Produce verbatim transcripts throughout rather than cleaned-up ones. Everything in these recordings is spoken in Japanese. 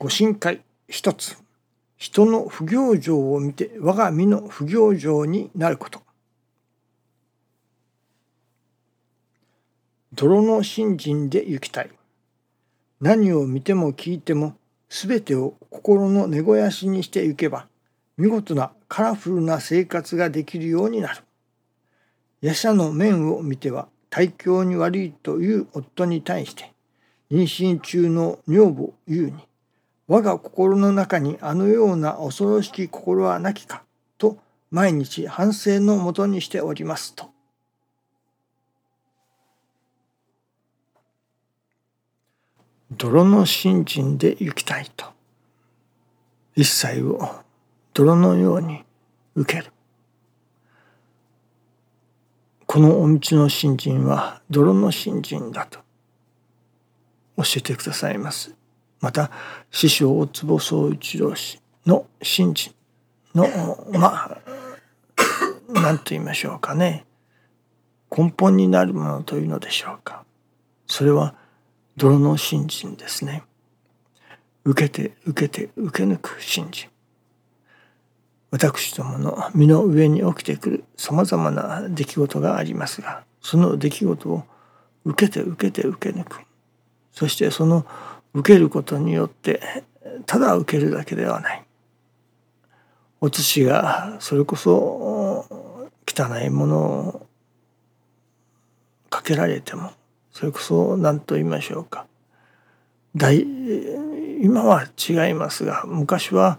ご神会一つ、人の不行状を見て我が身の不行状になること。泥の信心で行きたい。何を見ても聞いてもすべてを心の根肥やしにしていけば、見事なカラフルな生活ができるようになる。夜叉の面を見ては体調に悪いという夫に対して、妊娠中の女房言うに、我が心の中にあのような恐ろしき心はなきか、と毎日反省のもとにしておりますと。泥の信心で行きたいと。一切を泥のように受ける。このお道の信心は泥の信心だと教えてくださいます。また師匠大坪宗一郎氏の信心のまあ何と言いましょうかね、根本になるものというのでしょうか。それは泥の信心ですね。受けて受けて受け抜く信心。私どもの身の上に起きてくるさまざまな出来事がありますが、その出来事を受けて受けて受け抜く。そしてその受けることによってただ受けるだけではない。お寿司がそれこそ汚いものをかけられても、それこそ何と言いましょうか、大今は違いますが、昔は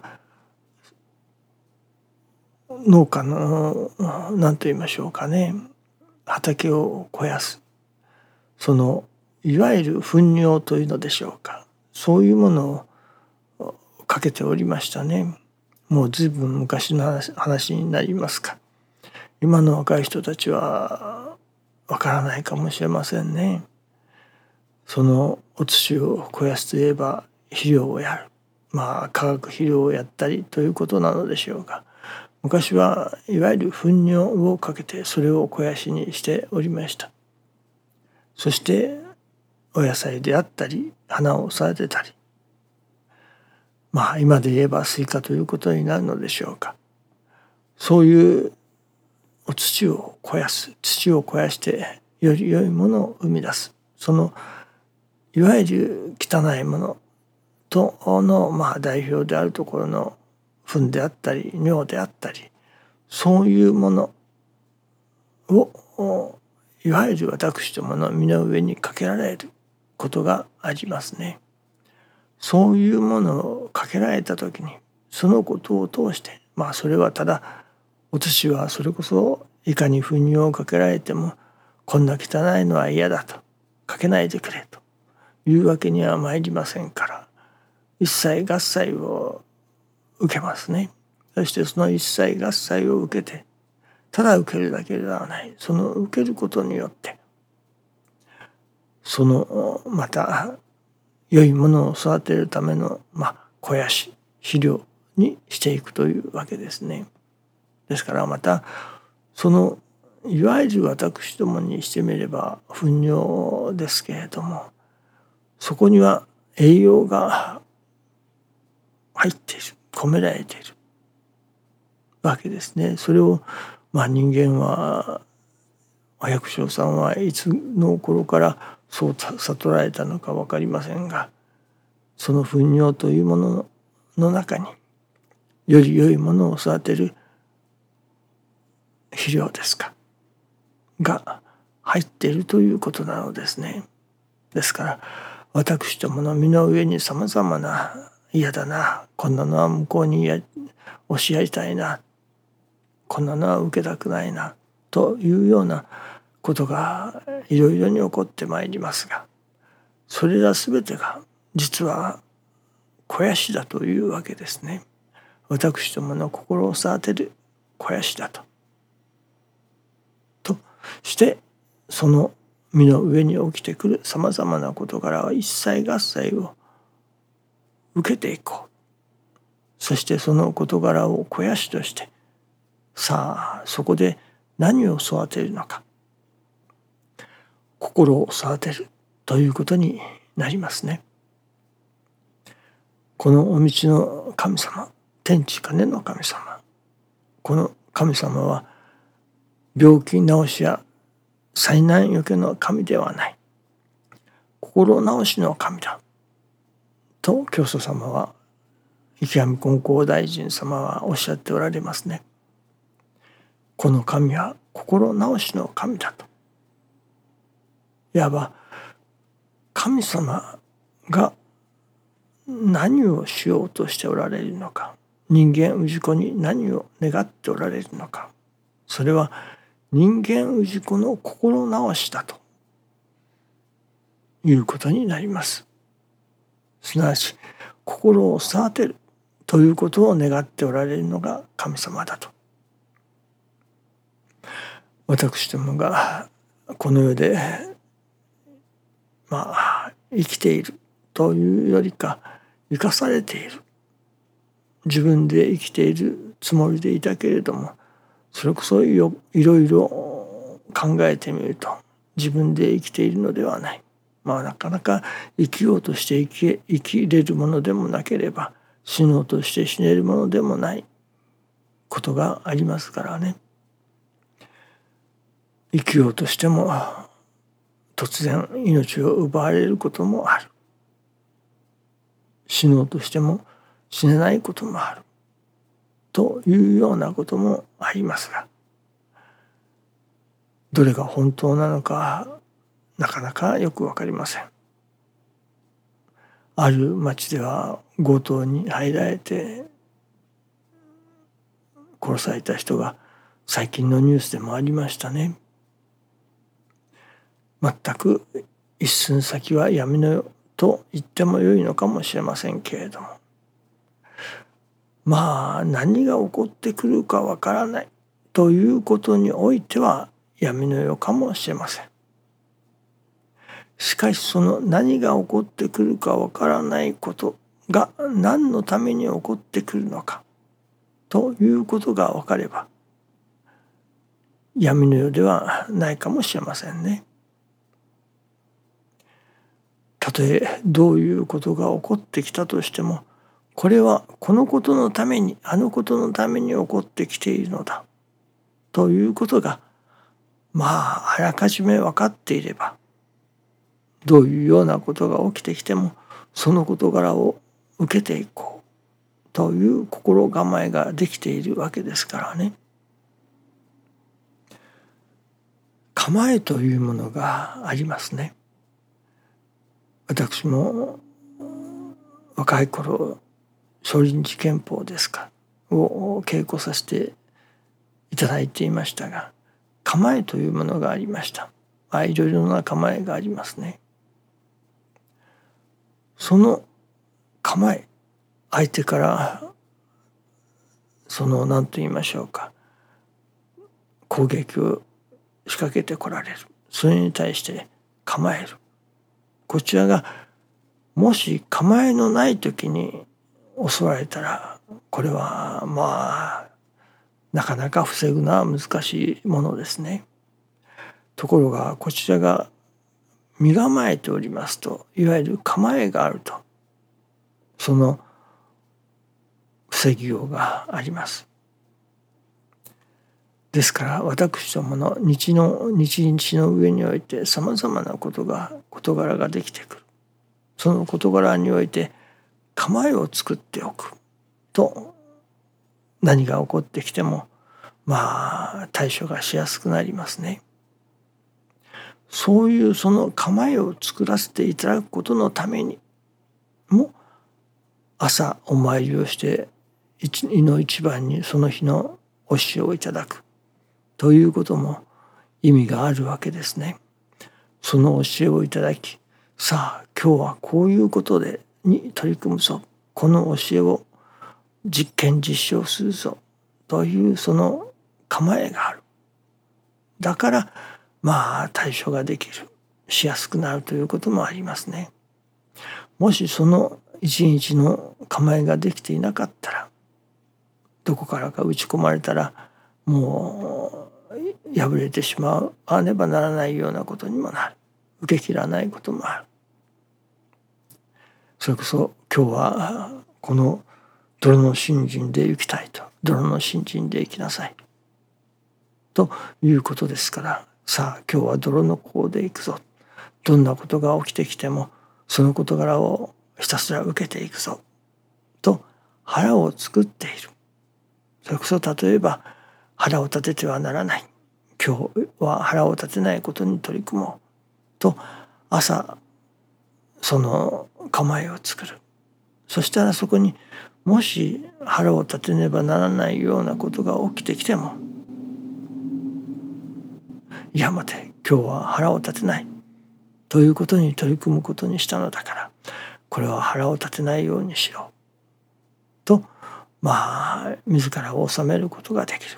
農家の何と言いましょうかね、畑を肥やす、そのいわゆる糞尿というのでしょうか、そういうものをかけておりましたね。もう随分昔の 話, 話になりますか。今の若い人たちはわからないかもしれませんね。そのお土を肥やすといえば肥料をやる、まあ化学肥料をやったりということなのでしょうが、昔はいわゆる糞尿をかけてそれを肥やしにしておりました。そしてお野菜であったり花を育てたり、まあ今で言えばスイカということになるのでしょうか。そういうお土を肥やす、土を肥やしてより良いものを生み出す、そのいわゆる汚いものとのまあ代表であるところの糞であったり尿であったり、そういうものをいわゆる私どもの身の上にかけられることがありますね。そういうものをかけられた時に、そのことを通して、まあそれはただお寿司はそれこそいかに糞尿をかけられてもこんな汚いのは嫌だと、かけないでくれというわけには参りませんから、一切合切を受けますね。そしてその一切合切を受けて、ただ受けるだけではない、その受けることによってそのまた良いものを育てるためのまあ肥やし、肥料にしていくというわけですね。ですからまたそのいわゆる私どもにしてみれば糞尿ですけれども、そこには栄養が入っている、込められているわけですね。それをまあ人間は、お百姓さんはいつの頃からそう悟られたのか分かりませんが、その糞尿というものの中により良いものを育てる肥料ですかが入っているということなのですね。ですから私どもの身の上にさまざまな、嫌だな、こんなのは向こうにや教えたいな、こんなのは受けたくないなというようなことがいろいろに起こってまいりますが、それらすべてが実は肥やしだというわけですね。私どもの心を育てる肥やしだと。としてその身の上に起きてくるさまざまな事柄は一切合切を受けていこう。そしてその事柄を肥やしとして、さあそこで何を育てるのか、心を育てるということになりますね。 このお道の神様、天地金の神様、この神様は病気治しや災難よけの神ではない、心治しの神だと教祖様は、池上金光大臣様はおっしゃっておられますね。この神は心治しの神だと。いわば神様が何をしようとしておられるのか、人間氏子に何を願っておられるのか、それは人間氏子の心直しだということになります。すなわち心を育てるということを願っておられるのが神様だと。私どもがこの世でまあ生きているというよりか、生かされている、自分で生きているつもりでいたけれども、それこそいろいろ考えてみると自分で生きているのではない。まあなかなか生きようとして生き生きれるものでもなければ、死のうとして死ねるものでもないことがありますからね。生きようとしても突然命を奪われることもある。死のうとしても死ねないこともある。というようなこともありますが、どれが本当なのかなかなかよくわかりません。ある町では強盗に入られて殺された人が最近のニュースでもありましたね。全く一寸先は闇の世と言ってもよいのかもしれませんけれども、まあ何が起こってくるかわからないということにおいては闇の世かもしれません。しかしその何が起こってくるかわからないことが何のために起こってくるのかということが分かれば闇の世ではないかもしれませんね。たとえどういうことが起こってきたとしても、これはこのことのためにあのことのために起こってきているのだということがまああらかじめ分かっていれば、どういうようなことが起きてきてもその事柄を受けていこうという心構えができているわけですからね。構えというものがありますね。私も若い頃少林寺拳法ですかを稽古させていただいていましたが、構えというものがありました。あ、いろいろな構えがありますね。その構え、相手からその何と言いましょうか、攻撃を仕掛けてこられる。それに対して構える。こちらがもし構えのない時に襲われたら、これはまあなかなか防ぐのは難しいものですね。ところがこちらが身構えておりますと、いわゆる構えがあると、その防ぎようがあります。ですから私どもの日の日々の上においてさまざまなことが事柄ができてくる。その事柄において構えを作っておくと、何が起こってきてもまあ対処がしやすくなりますね。そういうその構えを作らせていただくことのためにも、朝お参りをしていの一番にその日のお教えをいただくということも意味があるわけですね。その教えをいただき、さあ今日はこういうことでに取り組むぞ、この教えを実験実証するぞというその構えがある。だからまあ対処ができる、しやすくなるということもありますね。もしその一日の構えができていなかったら、どこからか打ち込まれたらもう破れてしまう、あねばならないようなことにもなる。受け切らないこともある。それこそ今日はこの泥の信心で生きたいと、泥の信心で生きなさいということですから、さあ今日は泥の甲で行くぞ、どんなことが起きてきてもその事柄をひたすら受けていくぞと腹を作っている。それこそ例えば腹を立ててはならない、今日は腹を立てないことに取り組もうと朝その構えを作る。そしたらそこにもし腹を立てねばならないようなことが起きてきても、いや待て、今日は腹を立てないということに取り組むことにしたのだから、これは腹を立てないようにしようと、まあ自らを治めることができる。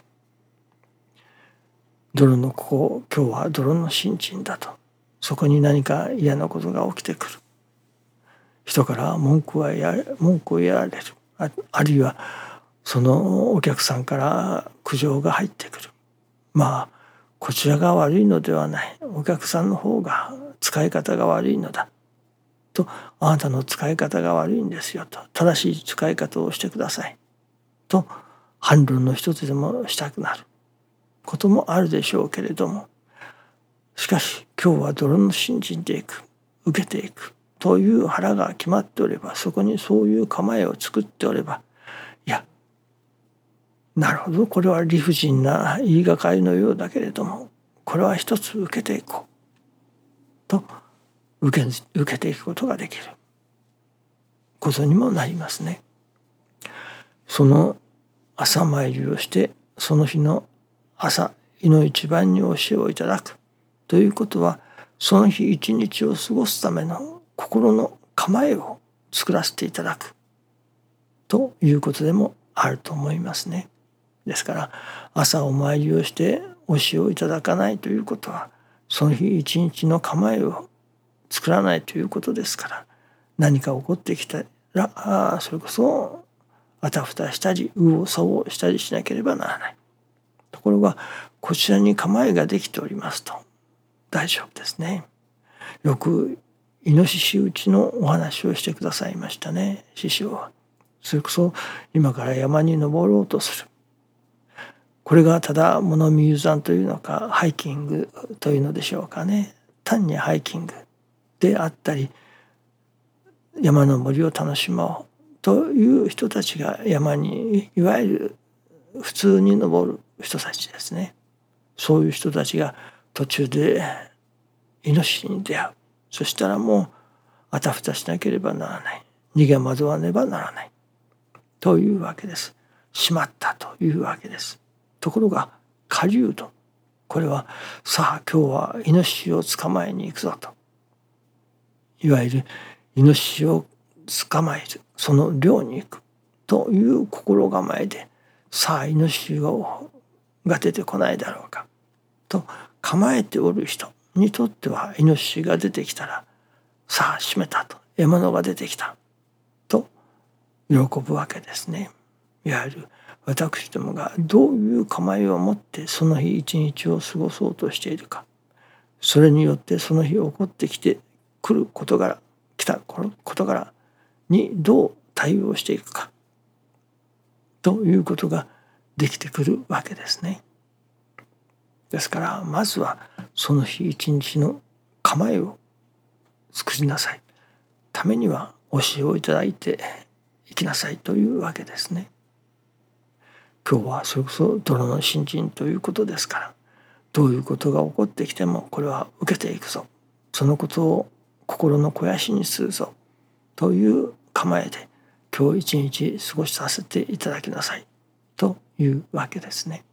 泥のここ、今日は泥の心身だと、そこに何か嫌なことが起きてくる。人から文句はや文句を言われる、ああるいはそのお客さんから苦情が入ってくる。まあこちらが悪いのではない、お客さんの方が使い方が悪いのだと、あなたの使い方が悪いんですよと、正しい使い方をしてくださいと反論の一つでもしたくなることもあるでしょうけれども、しかし今日は泥の信心でいく、受けていくという腹が決まっておれば、そこにそういう構えを作っておれば、いやなるほど、これは理不尽な言いがかりのようだけれども、これは一つ受けていこうと受け、受けていくことができることにもなりますね。その朝参りをして、その日の朝いの一番に教えをいただくということは、その日一日を過ごすための心の構えを作らせていただくということでもあると思いますね。ですから朝お参りをして教えをいただかないということは、その日一日の構えを作らないということですから、何か起こってきたら、あそれこそあたふたしたり右往左往したりしなければならない。ところがこちらに構えができておりますと大丈夫ですね。よくイノシシ打ちのお話をしてくださいましたね、師匠は。それこそ今から山に登ろうとする。これがただ物見遊山というのか、ハイキングというのでしょうかね。単にハイキングであったり、山の森を楽しもうという人たちが山に、いわゆる普通に登る人たちですね。そういう人たちが途中でイノシシに出会う。そしたらもうあたふたしなければならない。逃げ惑わねばならないというわけです。しまったというわけです。ところが狩人、これはさあ今日はイノシシを捕まえに行くぞと、いわゆるイノシシを捕まえる、その猟に行くという心構えで、さあイノシシが出てこないだろうかと構えておる人にとっては、イノシシが出てきたら、さあ閉めたと、獲物が出てきたと喜ぶわけですね。いわゆる私どもがどういう構えを持ってその日一日を過ごそうとしているか、それによってその日起こってきてくる事柄、来た事柄にどう対応していくかということができてくるわけですね。ですからまずはその日一日の構えを作りなさい。ためには教えをいただいていきなさいというわけですね。今日はそれこそ泥の信心ということですから、どういうことが起こってきてもこれは受けていくぞ、そのことを心の肥やしにするぞという構えで今日一日過ごしさせていただきなさいというわけですね。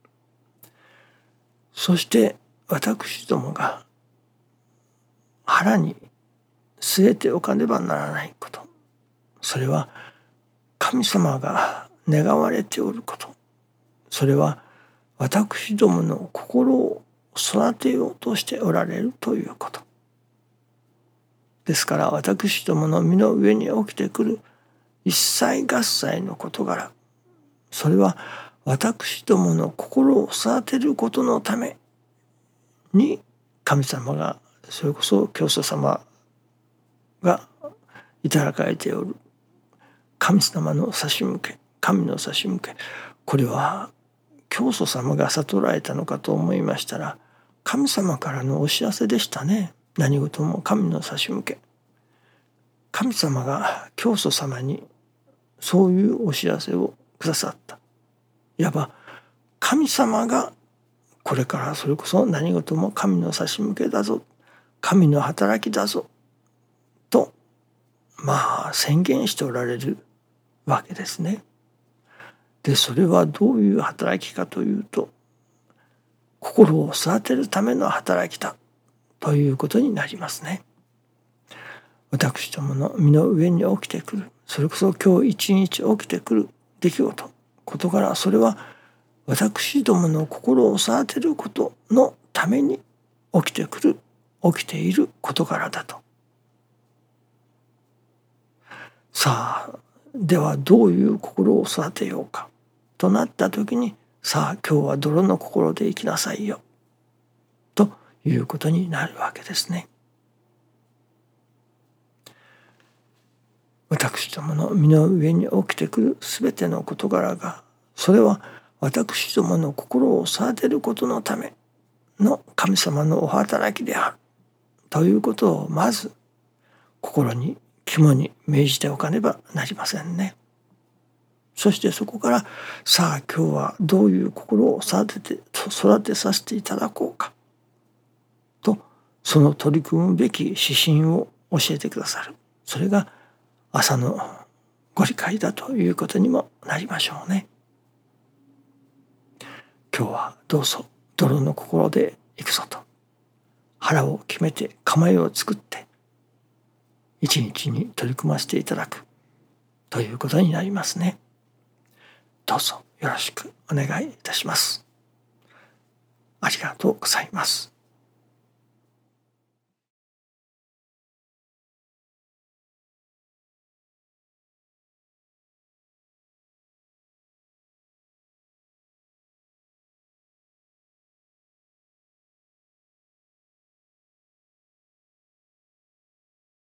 そして私どもが腹に据えておかねばならないこと、それは神様が願われておること、それは私どもの心を育てようとしておられるということですから、私どもの身の上に起きてくる一切合切の事柄、それは私どもの心を育てることのために、神様が、それこそ教祖様がいただかれておる神様の差し向け、神の差し向け、これは教祖様が悟られたのかと思いましたら、神様からのお知らせでしたね。何事も神の差し向け。神様が教祖様にそういうお知らせをくださった。いわば神様がこれからそれこそ何事も神の差し向けだぞ、神の働きだぞとまあ宣言しておられるわけですね。でそれはどういう働きかというと、心を育てるための働きだということになりますね。私どもの身の上に起きてくる、それこそ今日一日起きてくる出来事、事柄、それは私どもの心を育てることのために起きてくる、起きている事柄だと。さあ、ではどういう心を育てようかとなった時に、さあ今日は泥の心で生きなさいよということになるわけですね。私どもの身の上に起きてくるすべての事柄が、それは私どもの心を育てることのための神様のお働きであるということをまず心に肝に銘じておかねばなりませんね。そしてそこからさあ今日はどういう心を育てて育てさせていただこうかと、その取り組むべき指針を教えてくださる。それが朝のご理解だということにもなりましょうね。今日はどうぞ泥の心で行くぞと腹を決めて構えを作って一日に取り組ませていただくということになりますね。どうぞよろしくお願いいたします。ありがとうございます。